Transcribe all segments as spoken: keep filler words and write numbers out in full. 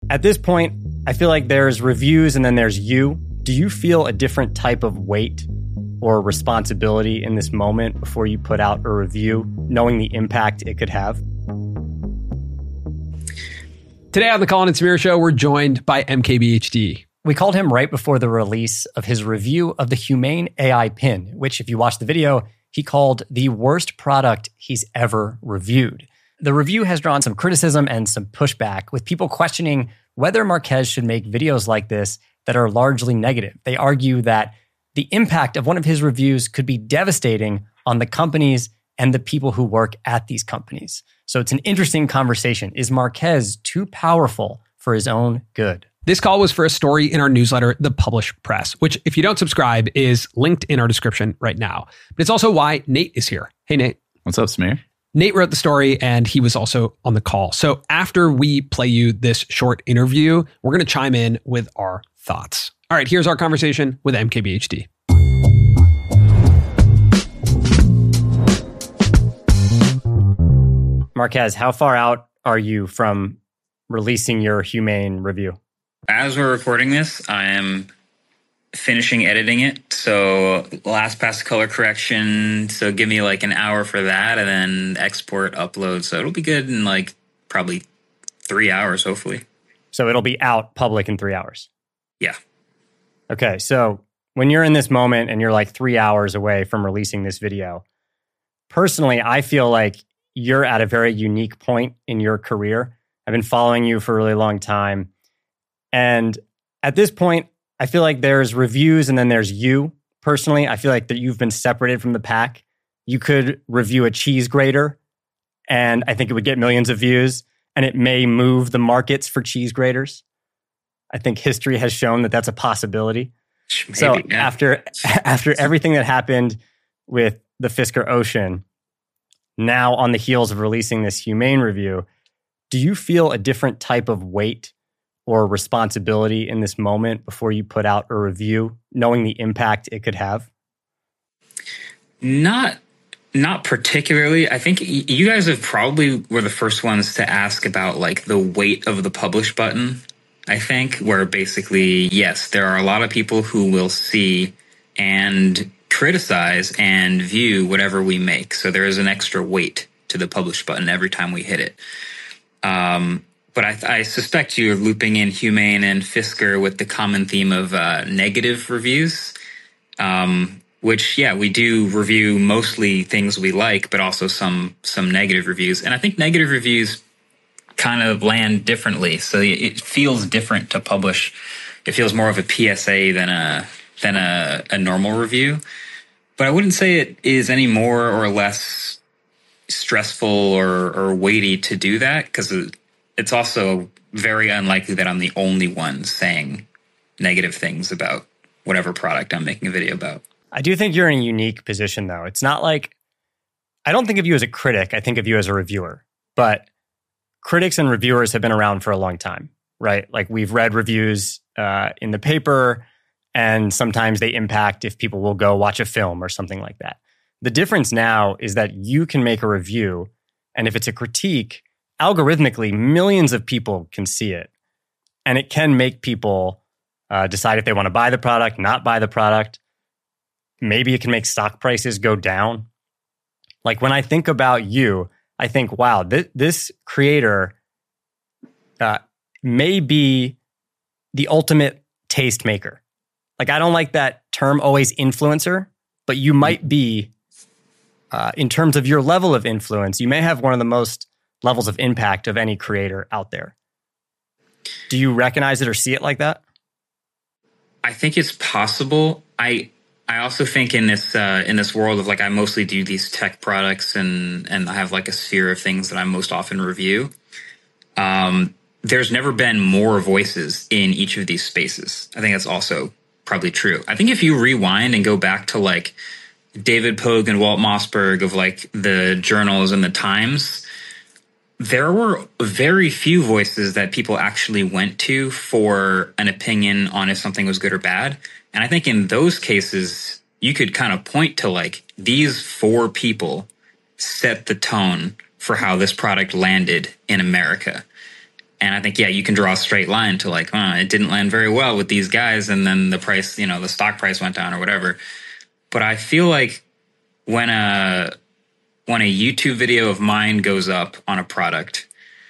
At this point, I feel like there's reviews and then there's you. Do you feel a different type of weight or responsibility in this moment before you put out a review, knowing the impact it could have? Today on the Colin and Samir Show, we're joined by M K B H D. We called him right before the release of his review of the Humane A I Pin, which, if you watch the video, he called the worst product he's ever reviewed. The review has drawn some criticism and some pushback, with people questioning whether Marques should make videos like this that are largely negative. They argue that the impact of one of his reviews could be devastating on the companies and the people who work at these companies. So it's an interesting conversation. Is Marques too powerful for his own good? This call was for a story in our newsletter, The Publish Press, which, if you don't subscribe, is linked in our description right now. But it's also why Nate is here. Hey, Nate. What's up, Samir? Nate wrote the story, and he was also on the call. So after we play you this short interview, we're going to chime in with our thoughts. All right, here's our conversation with M K B H D. Marques, how far out are you from releasing your Humane review? As we're recording this, I am finishing editing it. So last pass color correction. So give me like an hour for that, and then export, upload. So it'll be good in like probably three hours, hopefully. So it'll be out public in three hours? Yeah. Okay. So when you're in this moment and you're like three hours away from releasing this video, personally, I feel like you're at a very unique point in your career. I've been following you for a really long time. And at this point, I feel like there's reviews and then there's you. Personally, I feel like that you've been separated from the pack. You could review a cheese grater, and I think it would get millions of views, and it may move the markets for cheese graters. I think history has shown that that's a possibility. Maybe, so yeah. after after everything that happened with the Fisker Ocean, now on the heels of releasing this Humane review, do you feel a different type of weight or responsibility in this moment before you put out a review, knowing the impact it could have? Not not particularly. I think y- you guys have probably were the first ones to ask about like the weight of the publish button, I think, where basically, yes, there are a lot of people who will see and criticize and view whatever we make. So there is an extra weight to the publish button every time we hit it. Um, But I, I suspect you're looping in Humane and Fisker with the common theme of uh, negative reviews, um, which, yeah, we do review mostly things we like, but also some some negative reviews. And I think negative reviews kind of land differently. So it feels different to publish. It feels more of a P S A than a than a, a normal review. But I wouldn't say it is any more or less stressful or, or weighty to do that, because it, it's also very unlikely that I'm the only one saying negative things about whatever product I'm making a video about. I do think you're in a unique position, though. It's not like, I don't think of you as a critic. I think of you as a reviewer. But critics and reviewers have been around for a long time, right? Like, we've read reviews uh, in the paper, and sometimes they impact if people will go watch a film or something like that. The difference now is that you can make a review, and if it's a critique, algorithmically, millions of people can see it. And it can make people uh, decide if they want to buy the product, not buy the product. Maybe it can make stock prices go down. Like, when I think about you, I think, wow, th- this creator uh, may be the ultimate tastemaker. Like, I don't like that term always influencer, but you might be, uh, in terms of your level of influence, you may have one of the most levels of impact of any creator out there. Do you recognize it or see it like that? I think it's possible. I I also think in this uh, in this world of, like, I mostly do these tech products, and and I have like a sphere of things that I most often review. Um, there's never been more voices in each of these spaces. I think that's also probably true. I think if you rewind and go back to like David Pogue and Walt Mossberg of like the journals and the Times, there were very few voices that people actually went to for an opinion on if something was good or bad. And I think in those cases, you could kind of point to like, these four people set the tone for how this product landed in America. And I think, yeah, you can draw a straight line to like, oh, it didn't land very well with these guys. And then the price, you know, the stock price went down or whatever. But I feel like when a, when a YouTube video of mine goes up on a product,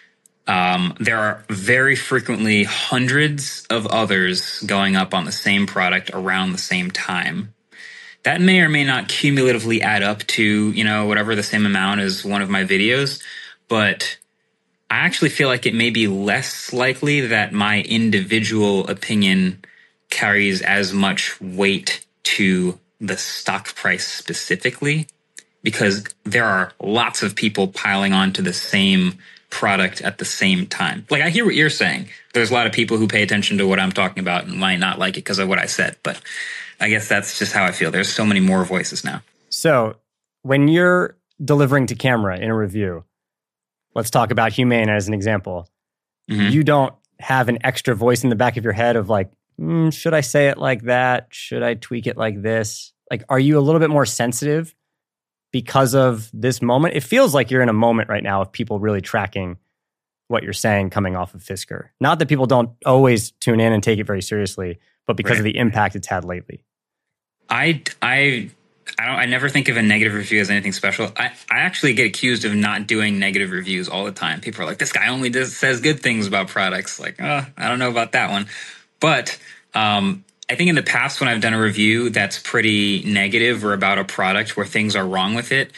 um, there are very frequently hundreds of others going up on the same product around the same time. That may or may not cumulatively add up to, you know, whatever the same amount as one of my videos. But I actually feel like it may be less likely that my individual opinion carries as much weight to the stock price specifically, because there are lots of people piling onto the same product at the same time. Like, I hear what you're saying. There's a lot of people who pay attention to what I'm talking about and might not like it because of what I said. But I guess that's just how I feel. There's so many more voices now. So when you're delivering to camera in a review, let's talk about Humane as an example. Mm-hmm. You don't have an extra voice in the back of your head of like, mm, should I say it like that? Should I tweak it like this? Like, are you a little bit more sensitive because of this moment? It feels like you're in a moment right now of people really tracking what you're saying coming off of Fisker. Not that people don't always tune in and take it very seriously, but because right. of the impact it's had lately. I, I, I don't. I never think of a negative review as anything special. I, I actually get accused of not doing negative reviews all the time. People are like, this guy only does says good things about products. Like, oh, I don't know about that one. But um, I think in the past when I've done a review that's pretty negative or about a product where things are wrong with it,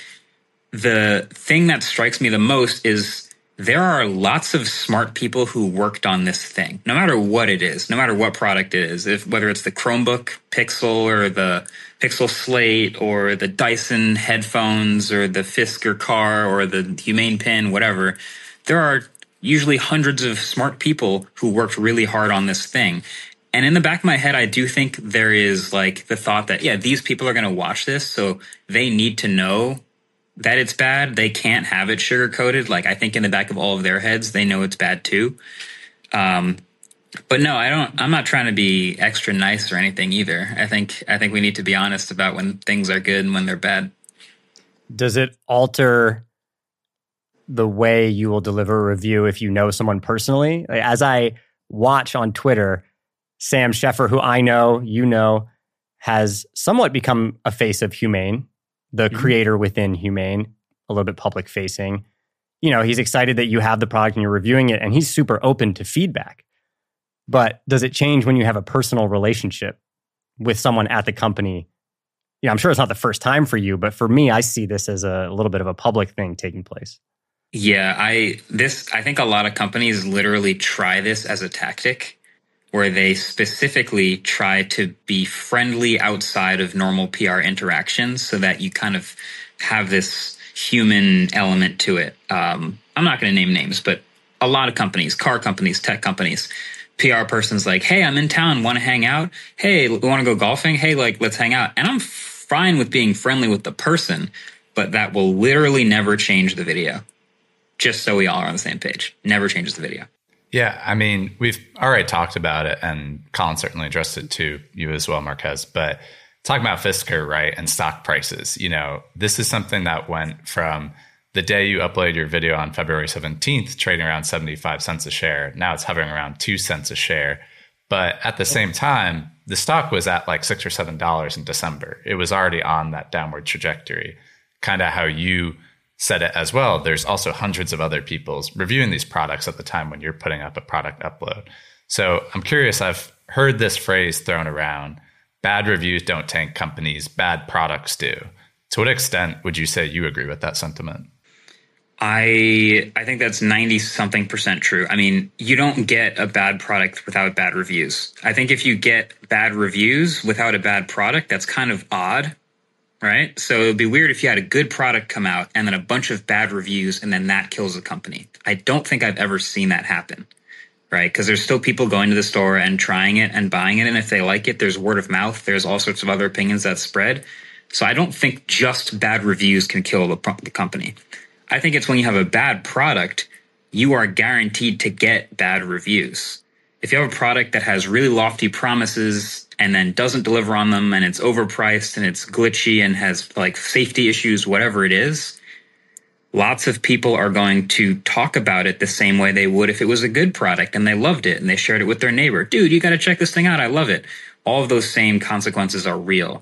the thing that strikes me the most is there are lots of smart people who worked on this thing, no matter what it is, no matter what product it is, if whether it's the Chromebook Pixel or the Pixel Slate or the Dyson headphones or the Fisker car or the Humane Pin, whatever. There are usually hundreds of smart people who worked really hard on this thing. And in the back of my head, I do think there is like the thought that, yeah, these people are going to watch this, so they need to know that it's bad. They can't have it sugar-coated. Like, I think in the back of all of their heads, they know it's bad too. Um, but no, I don't, I'm not trying to be extra nice or anything either. I think, I think we need to be honest about when things are good and when they're bad. Does it alter the way you will deliver a review if you know someone personally? As I watch on Twitter, Sam Sheffer, who I know, you know, has somewhat become a face of Humane, the mm-hmm. creator within Humane, a little bit public facing. You know, he's excited that you have the product and you're reviewing it, and he's super open to feedback. But does it change when you have a personal relationship with someone at the company? Yeah, I'm sure it's not the first time for you, but for me, I see this as a, a little bit of a public thing taking place. Yeah, I this I think a lot of companies literally try this as a tactic where they specifically try to be friendly outside of normal P R interactions so that you kind of have this human element to it. Um, I'm not going to name names, but a lot of companies, car companies, tech companies, P R person's like, hey, I'm in town, want to hang out? Hey, want to go golfing? Hey, like, let's hang out. And I'm fine with being friendly with the person, but that will literally never change the video. Just so we all are on the same page. Never changes the video. Yeah, I mean, we've already talked about it, and Colin certainly addressed it to you as well, Marques. But talking about Fisker, right, and stock prices, you know, this is something that went from the day you uploaded your video on February seventeenth, trading around seventy-five cents a share. Now it's hovering around two cents a share. But at the same time, the stock was at like six or seven dollars in December. It was already on that downward trajectory, kind of how you said it as well. There's also hundreds of other people reviewing these products at the time when you're putting up a product upload. So I'm curious, I've heard this phrase thrown around, bad reviews don't tank companies, bad products do. To what extent would you say you agree with that sentiment? I I think that's ninety something percent true. I mean, you don't get a bad product without bad reviews. I think if you get bad reviews without a bad product, that's kind of odd. Right? So it would be weird if you had a good product come out and then a bunch of bad reviews and then that kills the company. I don't think I've ever seen that happen, right? Because there's still people going to the store and trying it and buying it. And if they like it, there's word of mouth. There's all sorts of other opinions that spread. So I don't think just bad reviews can kill the, the company. I think it's when you have a bad product, you are guaranteed to get bad reviews. If you have a product that has really lofty promises and then doesn't deliver on them and it's overpriced and it's glitchy and has like safety issues, whatever it is, lots of people are going to talk about it the same way they would if it was a good product and they loved it and they shared it with their neighbor. Dude, you got to check this thing out. I love it. All of those same consequences are real.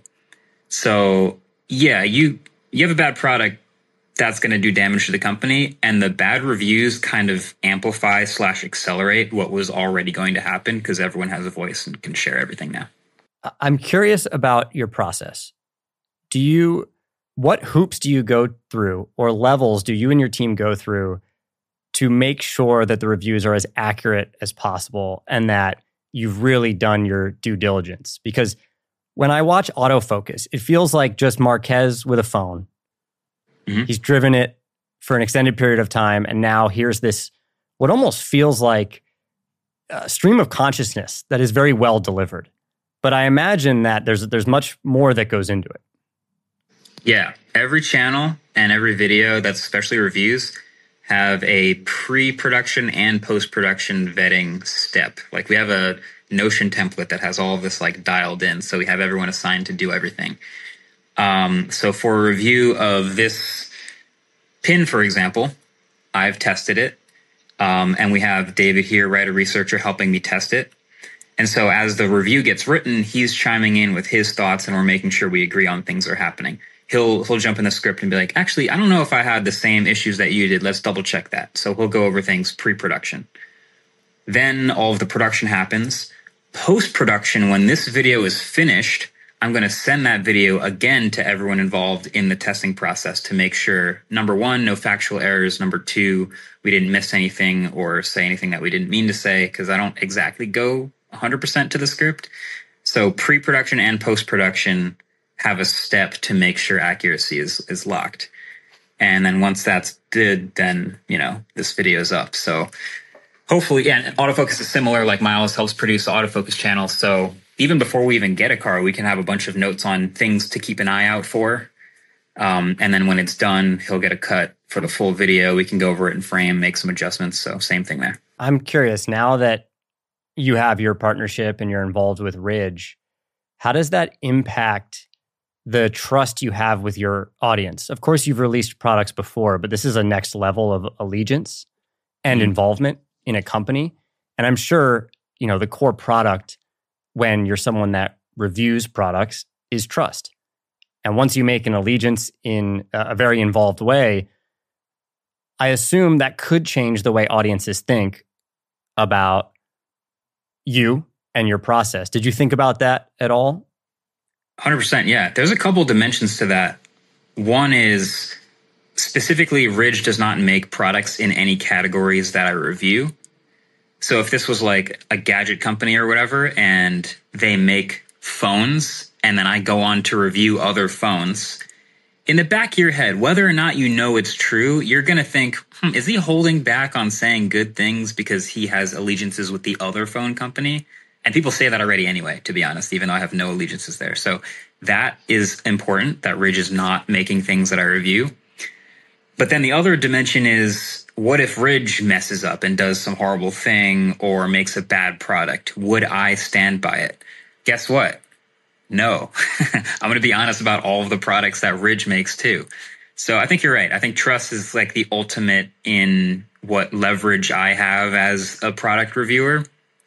So yeah, you, you have a bad product, that's going to do damage to the company. And the bad reviews kind of amplify slash accelerate what was already going to happen because everyone has a voice and can share everything now. I'm curious about your process. Do you, what hoops do you go through or levels do you and your team go through to make sure that the reviews are as accurate as possible and that you've really done your due diligence? Because when I watch autofocus, it feels like just Marques with a phone. Mm-hmm. He's driven it for an extended period of time, and now here's this, what almost feels like a stream of consciousness that is very well delivered. But I imagine that there's there's much more that goes into it. Yeah, every channel and every video, that's especially reviews, have a pre-production and post-production vetting step. Like we have a Notion template that has all of this like dialed in, so we have everyone assigned to do everything. Um, so for a review of this pin, for example, I've tested it. Um, and we have David here, writer researcher, helping me test it. And so as the review gets written, he's chiming in with his thoughts and we're making sure we agree on things that are happening. He'll, he'll jump in the script and be like, actually, I don't know if I had the same issues that you did. Let's double check that. So he'll go over things pre-production. Then all of the production happens. Post-production, when this video is finished, I'm going to send that video again to everyone involved in the testing process to make sure, number one, no factual errors. Number two, we didn't miss anything or say anything that we didn't mean to say, because I don't exactly go one hundred percent to the script. So pre-production and post-production have a step to make sure accuracy is, is locked. And then once that's did, then, you know, this video is up. So hopefully, yeah, and autofocus is similar. Like Miles helps produce the autofocus channel. So even before we even get a car, we can have a bunch of notes on things to keep an eye out for. Um, and then when it's done, he'll get a cut for the full video. We can go over it in frame, make some adjustments. So same thing there. I'm curious, now that you have your partnership and you're involved with Ridge, how does that impact the trust you have with your audience? Of course, you've released products before, but this is a next level of allegiance and mm-hmm. involvement in a company. And I'm sure, you know, the core product when you're someone that reviews products is trust. And once you make an allegiance in a very involved way, I assume that could change the way audiences think about you and your process. Did you think about that at all? one hundred percent, yeah. There's a couple dimensions to that. One is specifically Ridge does not make products in any categories that I review. So if this was like a gadget company or whatever, and they make phones, and then I go on to review other phones, in the back of your head, whether or not you know it's true, you're going to think, hmm, is he holding back on saying good things because he has allegiances with the other phone company? And people say that already anyway, to be honest, even though I have no allegiances there. So that is important, that Ridge is not making things that I review. But then the other dimension is, what if Ridge messes up and does some horrible thing or makes a bad product? Would I stand by it? Guess what? No. I'm going to be honest about all of the products that Ridge makes too. So I think you're right. I think trust is like the ultimate in what leverage I have as a product reviewer.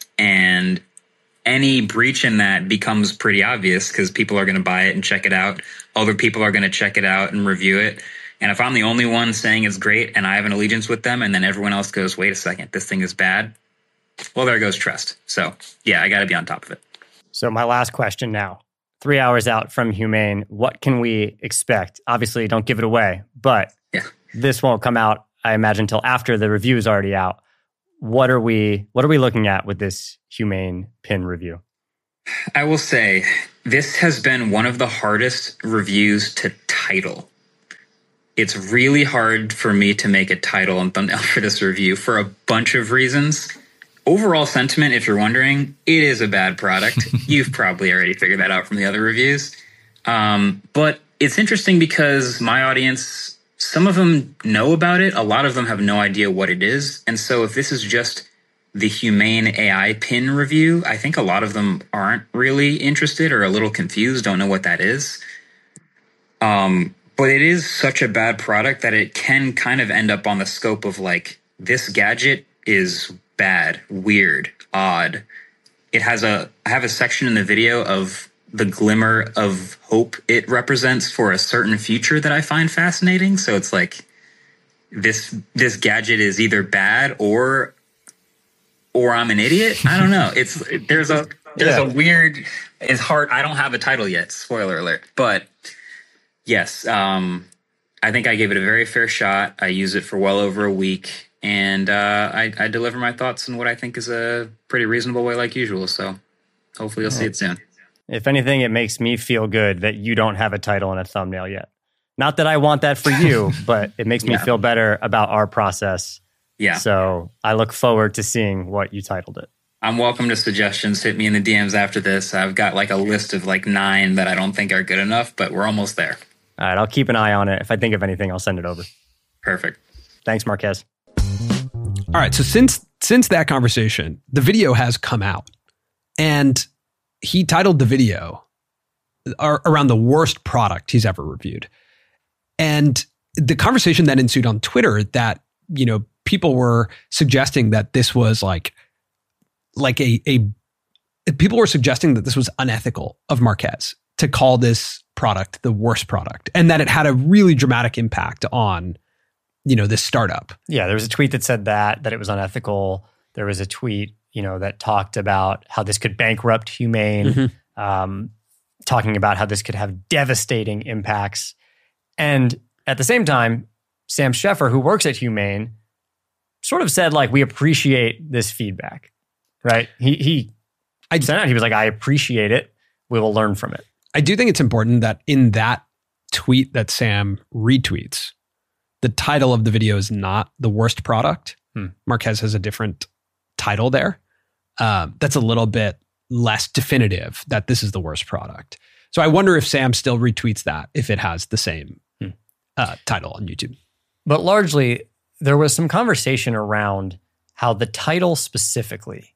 And any breach in that becomes pretty obvious because people are going to buy it and check it out. Other people are going to check it out and review it. And if I'm the only one saying it's great and I have an allegiance with them and then everyone else goes, wait a second, this thing is bad, well, there goes trust. So yeah, I got to be on top of it. So my last question now, three hours out from Humane, what can we expect? Obviously, don't give it away, but yeah. This won't come out, I imagine, until after the review is already out. What are we, what are we looking at with this Humane pin review? I will say this has been one of the hardest reviews to title. It's really hard for me to make a title and thumbnail for this review for a bunch of reasons. Overall sentiment, if you're wondering, it is a bad product. You've probably already figured that out from the other reviews. Um, but it's interesting because my audience, some of them know about it. A lot of them have no idea what it is. And so if this is just the Humane A I pin review, I think a lot of them aren't really interested or a little confused, don't know what that is. Um, But it is such a bad product that it can kind of end up on the scope of like, this gadget is bad, weird, odd. It has a, I have a section in the video of the glimmer of hope it represents for a certain future that I find fascinating. So it's like, this, this gadget is either bad or, or I'm an idiot. I don't know. It's, there's a, there's yeah. a weird, it's hard. I don't have a title yet. Spoiler alert. But yes, um, I think I gave it a very fair shot. I use it for well over a week, and uh, I, I deliver my thoughts in what I think is a pretty reasonable way, like usual. So hopefully you'll see it soon. If anything, it makes me feel good that you don't have a title and a thumbnail yet. Not that I want that for you, but it makes me yeah. feel better about our process. Yeah. So I look forward to seeing what you titled it. I'm welcome to suggestions. Hit me in the D Ms after this. I've got like a list of like nine that I don't think are good enough, but we're almost there. All right, I'll keep an eye on it. If I think of anything, I'll send it over. Perfect. Thanks, Marques. All right, so since since that conversation, the video has come out, and he titled the video around the worst product he's ever reviewed. And the conversation that ensued on Twitter, that, you know, people were suggesting that this was like, like a, a people were suggesting that this was unethical of Marques to call this product the worst product, and that it had a really dramatic impact on, you know, this startup. Yeah, there was a tweet that said that, that it was unethical. There was a tweet, you know, that talked about how this could bankrupt Humane, mm-hmm. um, talking about how this could have devastating impacts. And at the same time, Sam Sheffer, who works at Humane, sort of said, like, we appreciate this feedback, right? He, he I said out, he was like, I appreciate it. We will learn from it. I do think it's important that in that tweet that Sam retweets, the title of the video is not the worst product. Hmm. Marques has a different title there. Um, that's a little bit less definitive that this is the worst product. So I wonder if Sam still retweets that if it has the same hmm. uh, title on YouTube. But largely, there was some conversation around how the title specifically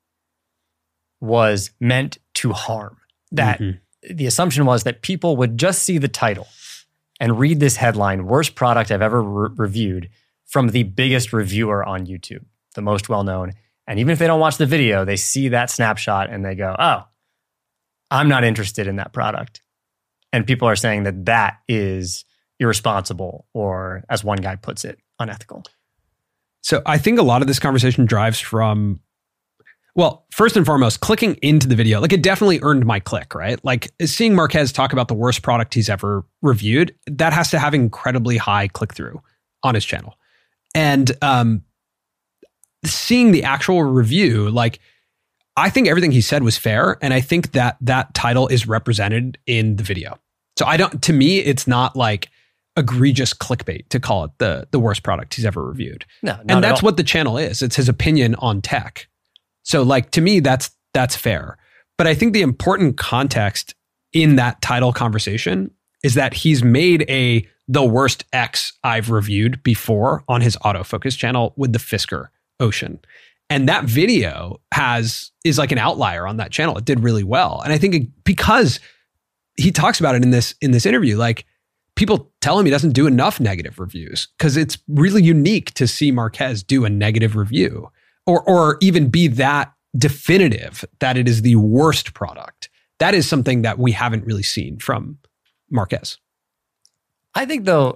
was meant to harm. That mm-hmm. the assumption was that people would just see the title and read this headline, worst product I've ever re- reviewed, from the biggest reviewer on YouTube, the most well-known. And even if they don't watch the video, they see that snapshot and they go, oh, I'm not interested in that product. And people are saying that that is irresponsible, or as one guy puts it, unethical. So I think a lot of this conversation drives from, well, first and foremost, clicking into the video. Like, it definitely earned my click, right? Like, seeing Marques talk about the worst product he's ever reviewed, that has to have incredibly high click-through on his channel. And um, seeing the actual review, like, I think everything he said was fair, and I think that that title is represented in the video. So I don't, to me, it's not like egregious clickbait to call it the the worst product he's ever reviewed. No, not and that's at all. what the channel is. It's his opinion on tech. So, like, to me, that's that's fair. But I think the important context in that title conversation is that he's made a the worst X I've reviewed before on his autofocus channel with the Fisker Ocean. And that video has is like an outlier on that channel. It did really well. And I think it, because he talks about it in this in this interview, like, people tell him he doesn't do enough negative reviews, because it's really unique to see Marques do a negative review, or or even be that definitive that it is the worst product. That is something that we haven't really seen from Marques. I think, though,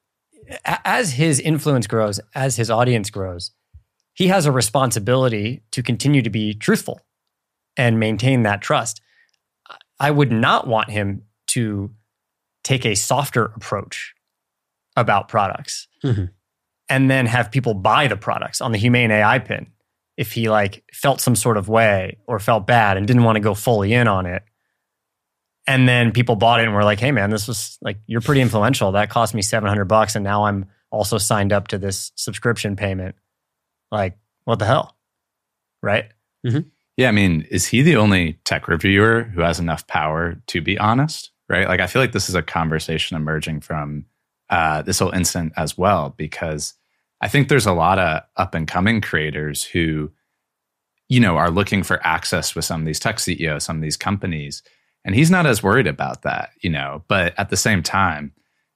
as his influence grows, as his audience grows, he has a responsibility to continue to be truthful and maintain that trust. I would not want him to take a softer approach about products mm-hmm. and then have people buy the products on the Humane A I pin if he like felt some sort of way or felt bad and didn't want to go fully in on it. And then people bought it and were like, hey man, this was like, you're pretty influential. That cost me seven hundred bucks. And now I'm also signed up to this subscription payment. Like, what the hell? Right? Mm-hmm. Yeah. I mean, is he the only tech reviewer who has enough power to be honest? Right? Like, I feel like this is a conversation emerging from uh, this whole incident as well, because I think there's a lot of up and coming creators who, you know, are looking for access with some of these tech C E Os, some of these companies. And he's not as worried about that, you know, but at the same time,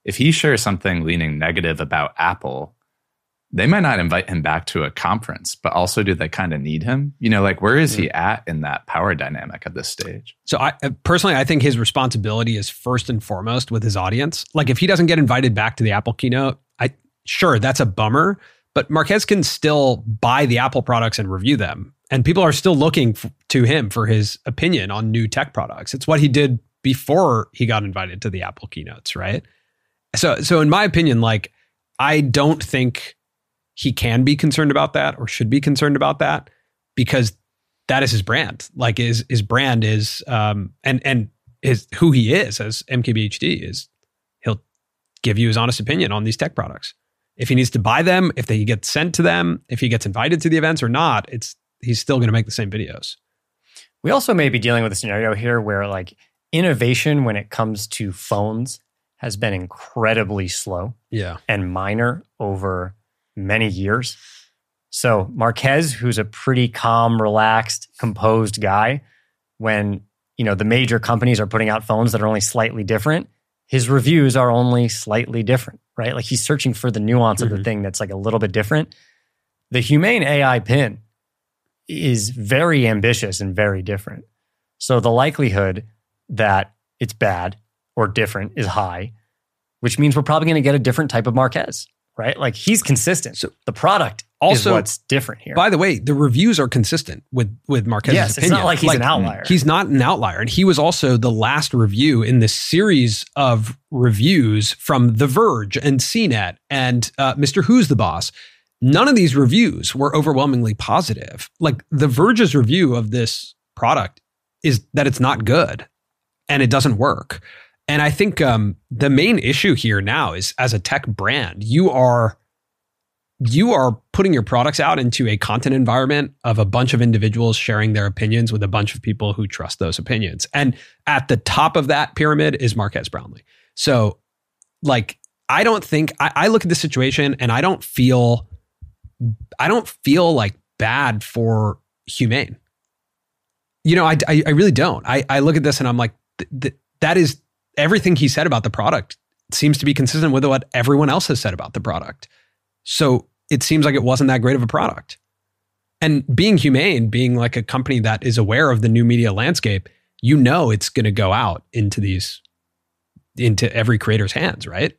if he shares something leaning negative about Apple, they might not invite him back to a conference, but also do they kind of need him? You know, like where is he at in that power dynamic at this stage? So I personally, I think his responsibility is first and foremost with his audience. Like if he doesn't get invited back to the Apple keynote, I sure that's a bummer, but Marques can still buy the Apple products and review them. And people are still looking f- to him for his opinion on new tech products. It's what he did before he got invited to the Apple keynotes, right? So, so in my opinion, like I don't think he can be concerned about that or should be concerned about that because that is his brand. Like his his brand is um and and his who he is as M K B H D is he'll give you his honest opinion on these tech products. If he needs to buy them, if they get sent to them, if he gets invited to the events or not, it's he's still going to make the same videos. We also may be dealing with a scenario here where like innovation when it comes to phones has been incredibly slow Yeah. and minor over many years. So Marques, who's a pretty calm, relaxed, composed guy, when you know the major companies are putting out phones that are only slightly different, his reviews are only slightly different, right? Like he's searching for the nuance mm-hmm. of the thing that's like a little bit different. The Humane A I pin is very ambitious and very different. So the likelihood that it's bad or different is high, which means we're probably going to get a different type of Marques. Right? Like he's consistent. So the product also, is what's different here. By the way, the reviews are consistent with, with Marques's yes, opinion. It's not like he's like, an outlier. He's not an outlier. And he was also the last review in this series of reviews from The Verge and C net and uh, Mister Who's the Boss. None of these reviews were overwhelmingly positive. Like The Verge's review of this product is that it's not good and it doesn't work. And I think um, the main issue here now is as a tech brand, you are you are putting your products out into a content environment of a bunch of individuals sharing their opinions with a bunch of people who trust those opinions. And at the top of that pyramid is Marques Brownlee. So like, I don't think, I, I look at the situation and I don't feel, I don't feel like bad for Humane. You know, I, I, I really don't. I, I look at this and I'm like, th- th- that is, everything he said about the product seems to be consistent with what everyone else has said about the product. So it seems like it wasn't that great of a product. And being Humane, being like a company that is aware of the new media landscape, you know it's going to go out into these, into every creator's hands, right?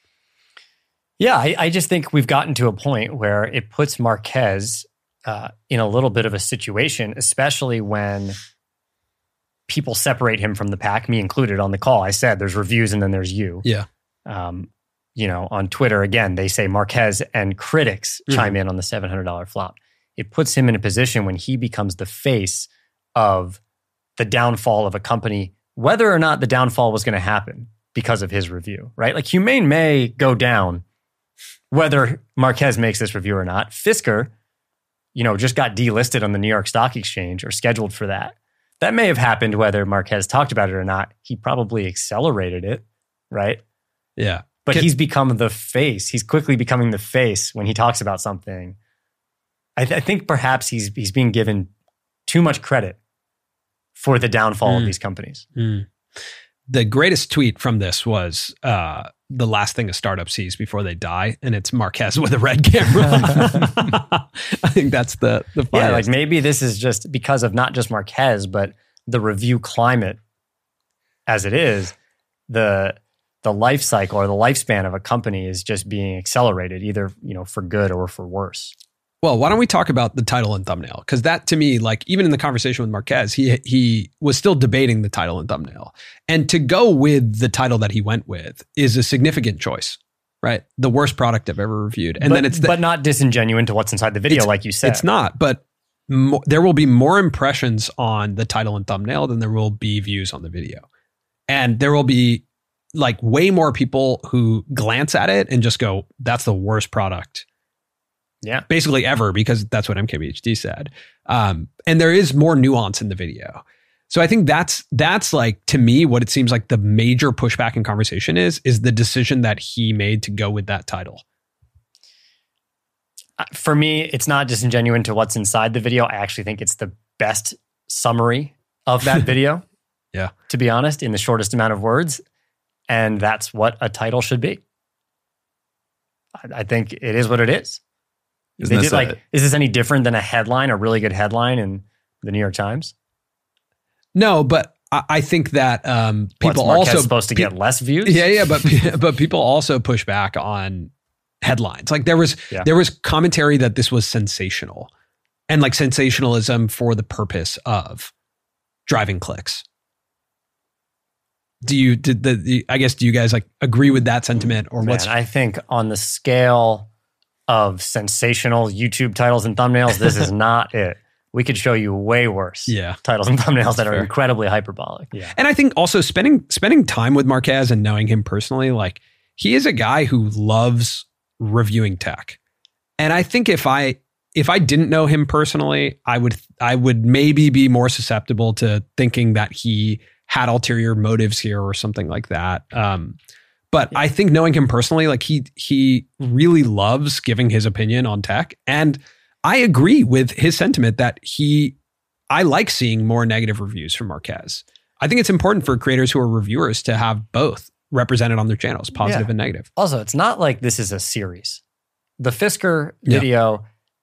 Yeah, I, I just think we've gotten to a point where it puts Marques uh, in a little bit of a situation, especially when people separate him from the pack, me included on the call. I said there's reviews and then there's you. Yeah. Um, you know, on Twitter, again, they say Marques and critics mm-hmm. chime in on the seven hundred dollars flop. It puts him in a position when he becomes the face of the downfall of a company, whether or not the downfall was going to happen because of his review, right? Like Humane may go down whether Marques makes this review or not. Fisker, you know, just got delisted on the New York Stock Exchange or scheduled for that. That may have happened whether Marques talked about it or not. He probably accelerated it, right? Yeah. But Can, he's become the face. He's quickly becoming the face when he talks about something. I, th- I think perhaps he's he's being given too much credit for the downfall mm, of these companies. Mm. The greatest tweet from this was uh, the last thing a startup sees before they die, and it's Marques with a red camera. I think that's the the funniest. Yeah, like maybe this is just because of not just Marques, but the review climate as it is. The the life cycle or the lifespan of a company is just being accelerated, either you know for good or for worse. Well, why don't we talk about the title and thumbnail? Because that, to me, like even in the conversation with Marques, he he was still debating the title and thumbnail. And to go with the title that he went with is a significant choice, right? The worst product I've ever reviewed. And but, then it's the, but not disingenuous to what's inside the video, like you said. It's not, but mo- there will be more impressions on the title and thumbnail than there will be views on the video. And there will be like way more people who glance at it and just go, that's the worst product. Yeah. Basically ever, because that's what M K B H D said. Um, and there is more nuance in the video. So I think that's, that's like, to me, what it seems like the major pushback in conversation is, is the decision that he made to go with that title. For me, it's not disingenuous to what's inside the video. I actually think it's the best summary of that video. Yeah. To be honest, in the shortest amount of words. And that's what a title should be. I, I think it is what it is. Isn't They this did, like, a- is this any different than a headline, a really good headline in the New York Times? No, but I, I think that um, people What's Marquez also supposed to pe- get less views? Yeah, yeah, but but people also push back on headlines. Like there was Yeah. there was commentary that this was sensational, and like sensationalism for the purpose of driving clicks. Do you did the, the I guess do you guys like agree with that sentiment, or Man, what's I think on the scale of sensational YouTube titles and thumbnails, this is not it. We could show you way worse Yeah. titles and thumbnails that are Fair. incredibly hyperbolic. Yeah. And I think also spending spending time with Marquez and knowing him personally, like he is a guy who loves reviewing tech. And I think if I if I didn't know him personally, I would I would maybe be more susceptible to thinking that he had ulterior motives here or something like that. Um, but I think knowing him personally, like he he really loves giving his opinion on tech. And I agree with his sentiment that he I like seeing more negative reviews from Marquez. I think it's important for creators who are reviewers to have both represented on their channels, positive Yeah. and negative. Also, it's not like this is a series. The Fisker Yeah. video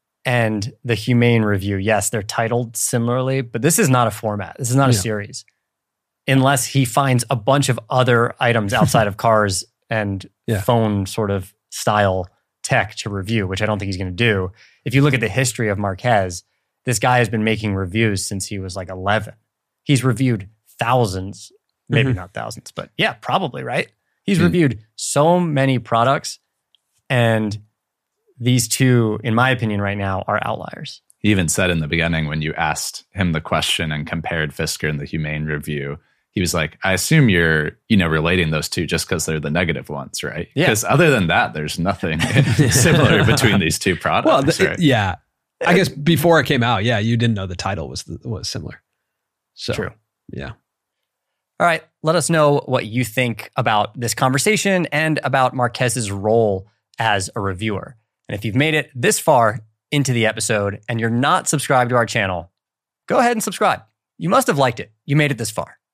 and the Humane review, yes, they're titled similarly, but this is not a format. This is not a Yeah. series. Unless he finds a bunch of other items outside of cars and Yeah. phone sort of style tech to review, which I don't think he's going to do. If you look at the history of Marquez, this guy has been making reviews since he was like eleven. He's reviewed thousands, maybe Mhm. not thousands, but yeah, probably, right? He's Mm. reviewed so many products, and these two, in my opinion, right now are outliers. He even said in the beginning when you asked him the question and compared Fisker and the Humane review, he was like, I assume you're, you know, relating those two just because they're the negative ones, right? Yeah. Because other than that, there's nothing similar between these two products, Well, th- right? yeah. I guess before it came out, yeah, you didn't know the title was was similar. So, True. yeah. All right, let us know what you think about this conversation and about Marquez's role as a reviewer. And if you've made it this far into the episode and you're not subscribed to our channel, go ahead and subscribe. You must have liked it. You made it this far.